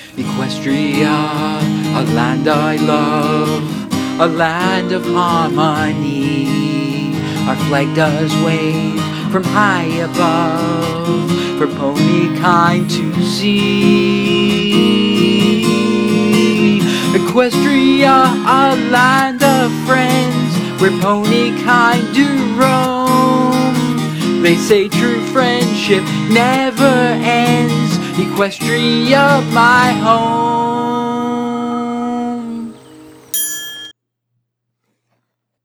Equestria, a land I love, a land of harmony. Our flag does wave from high above for pony kind to see. Equestria, a land of friends, where pony kind do roam. They say true friendship never ends. Equestria, my home.